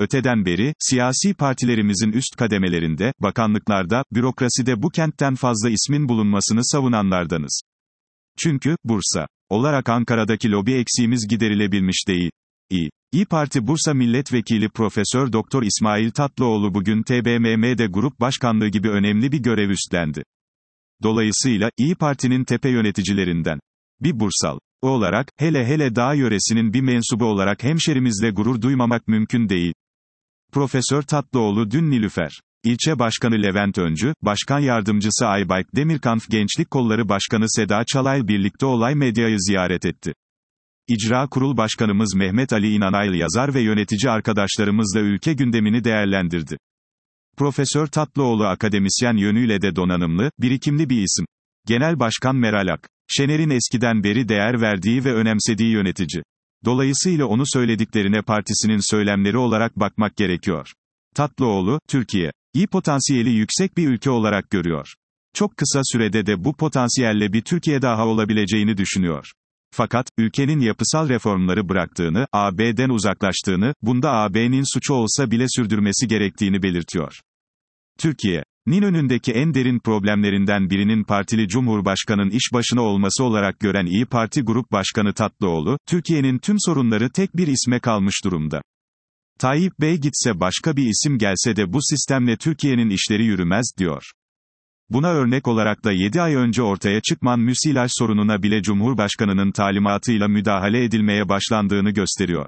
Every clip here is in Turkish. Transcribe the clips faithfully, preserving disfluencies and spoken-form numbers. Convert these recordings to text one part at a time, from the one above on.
Öteden beri, siyasi partilerimizin üst kademelerinde, bakanlıklarda, bürokraside bu kentten fazla ismin bulunmasını savunanlardanız. Çünkü, Bursa olarak Ankara'daki lobi eksiğimiz giderilebilmiş değil. İyi. İYİ Parti Bursa Milletvekili Profesör Doktor İsmail Tatlıoğlu bugün T B M M'de grup başkanlığı gibi önemli bir görev üstlendi. Dolayısıyla, İYİ Parti'nin tepe yöneticilerinden bir Bursal olarak, hele hele dağ yöresinin bir mensubu olarak hemşerimizle gurur duymamak mümkün değil. Profesör Tatlıoğlu dün Nilüfer İlçe Başkanı Levent Öncü, Başkan Yardımcısı Aybayk Demirkanf Gençlik Kolları Başkanı Seda Çalay birlikte olay medyayı ziyaret etti. İcra Kurul Başkanımız Mehmet Ali İnanaylı yazar ve yönetici arkadaşlarımızla ülke gündemini değerlendirdi. Profesör Tatlıoğlu akademisyen yönüyle de donanımlı, birikimli bir isim. Genel Başkan Meral Akşener'in eskiden beri değer verdiği ve önemsediği yönetici. Dolayısıyla onu söylediklerine partisinin söylemleri olarak bakmak gerekiyor. Tatlıoğlu, Türkiye'yi potansiyeli yüksek bir ülke olarak görüyor. Çok kısa sürede de bu potansiyelle bir Türkiye daha olabileceğini düşünüyor. Fakat, ülkenin yapısal reformları bıraktığını, A B'den uzaklaştığını, bunda A B'nin suçu olsa bile sürdürmesi gerektiğini belirtiyor. Türkiye'nin önündeki en derin problemlerinden birinin partili Cumhurbaşkanı'nın iş başına olması olarak gören İYİ Parti Grup Başkanı Tatlıoğlu, Türkiye'nin tüm sorunları tek bir isme kalmış durumda. Tayyip Bey gitse başka bir isim gelse de bu sistemle Türkiye'nin işleri yürümez, diyor. Buna örnek olarak da yedi ay önce ortaya çıkman müsilaj sorununa bile Cumhurbaşkanı'nın talimatıyla müdahale edilmeye başlandığını gösteriyor.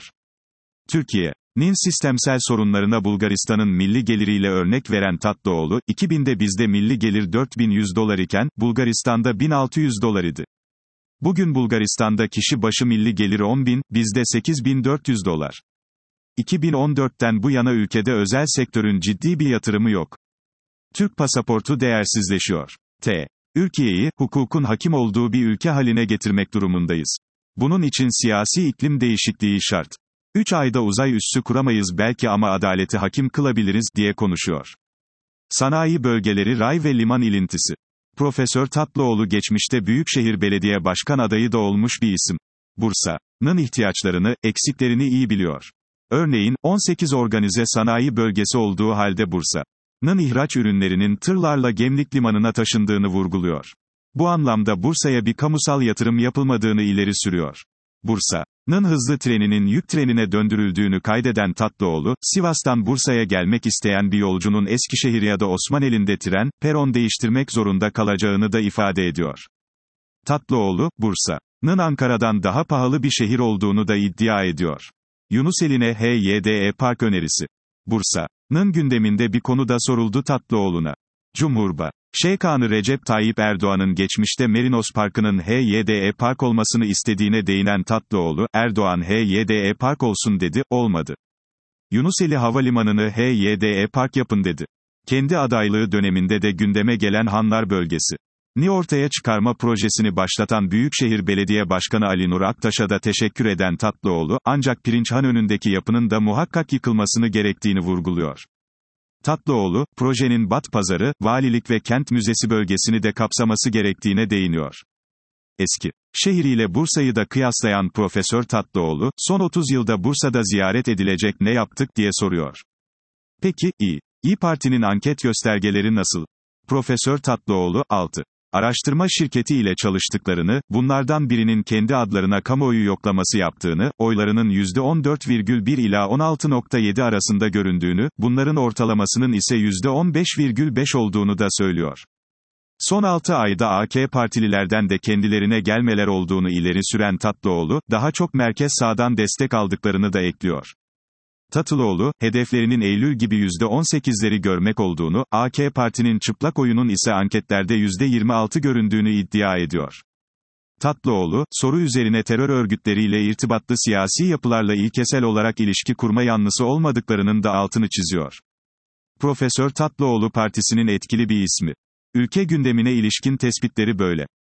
Türkiye'nin sistemsel sorunlarına Bulgaristan'ın milli geliriyle örnek veren Tatlıoğlu, iki binde bizde milli gelir dört bin yüz dolar iken, Bulgaristan'da bin altı yüz dolar idi. Bugün Bulgaristan'da kişi başı milli gelir on bin, bizde sekiz bin dört yüz dolar. iki bin on dörtten bu yana ülkede özel sektörün ciddi bir yatırımı yok. Türk pasaportu değersizleşiyor. T. Ülkeyi, hukukun hakim olduğu bir ülke haline getirmek durumundayız. Bunun için siyasi iklim değişikliği şart. üç ayda uzay üssü kuramayız belki ama adaleti hakim kılabiliriz, diye konuşuyor. Sanayi bölgeleri ray ve liman ilintisi. Profesör Tatlıoğlu geçmişte Büyükşehir Belediye Başkan adayı da olmuş bir isim. Bursa'nın ihtiyaçlarını, eksiklerini iyi biliyor. Örneğin, on sekiz organize sanayi bölgesi olduğu halde Bursa'nın ihraç ürünlerinin tırlarla Gemlik Limanı'na taşındığını vurguluyor. Bu anlamda Bursa'ya bir kamusal yatırım yapılmadığını ileri sürüyor. Bursa'nın hızlı treninin yük trenine döndürüldüğünü kaydeden Tatlıoğlu, Sivas'tan Bursa'ya gelmek isteyen bir yolcunun Eskişehir ya da Osmaneli'nde tren, peron değiştirmek zorunda kalacağını da ifade ediyor. Tatlıoğlu, Bursa'nın Ankara'dan daha pahalı bir şehir olduğunu da iddia ediyor. Yunuseline H Y D E Park önerisi. Bursa'nın gündeminde bir konu da soruldu Tatlıoğlu'na. Cumhurbaşkanı Recep Tayyip Erdoğan'ın geçmişte Merinos Parkı'nın H Y D E Park olmasını istediğine değinen Tatlıoğlu, Erdoğan H Y D E Park olsun dedi, olmadı. Yunuseli Havalimanı'nı H Y D E Park yapın dedi. Kendi adaylığı döneminde de gündeme gelen Hanlar bölgesi ni ortaya çıkarma projesini başlatan Büyükşehir Belediye Başkanı Ali Nur Aktaş'a da teşekkür eden Tatlıoğlu, ancak Pirinçhan önündeki yapının da muhakkak yıkılmasını gerektiğini vurguluyor. Tatlıoğlu, projenin Batpazarı, Valilik ve Kent Müzesi bölgesini de kapsaması gerektiğine değiniyor. Eski şehriyle Bursa'yı da kıyaslayan Profesör Tatlıoğlu, son otuz yılda Bursa'da ziyaret edilecek ne yaptık diye soruyor. Peki, İYİ İYİ Parti'nin anket göstergeleri nasıl? Profesör Tatlıoğlu, altı araştırma şirketi ile çalıştıklarını, bunlardan birinin kendi adlarına kamuoyu yoklaması yaptığını, oylarının yüzde on dört virgül bir ila on altı virgül yedi arasında göründüğünü, bunların ortalamasının ise yüzde on beş virgül beş olduğunu da söylüyor. Son altı ayda A K partililerden de kendilerine gelmeler olduğunu ileri süren Tatlıoğlu, daha çok merkez sağdan destek aldıklarını da ekliyor. Tatlıoğlu, hedeflerinin Eylül gibi yüzde on sekizleri görmek olduğunu, A K Parti'nin çıplak oyunun ise anketlerde yüzde yirmi altı göründüğünü iddia ediyor. Tatlıoğlu, soru üzerine terör örgütleriyle irtibatlı siyasi yapılarla ilkesel olarak ilişki kurma yanlısı olmadıklarının da altını çiziyor. Profesör Tatlıoğlu partisinin etkili bir ismi. Ülke gündemine ilişkin tespitleri böyle.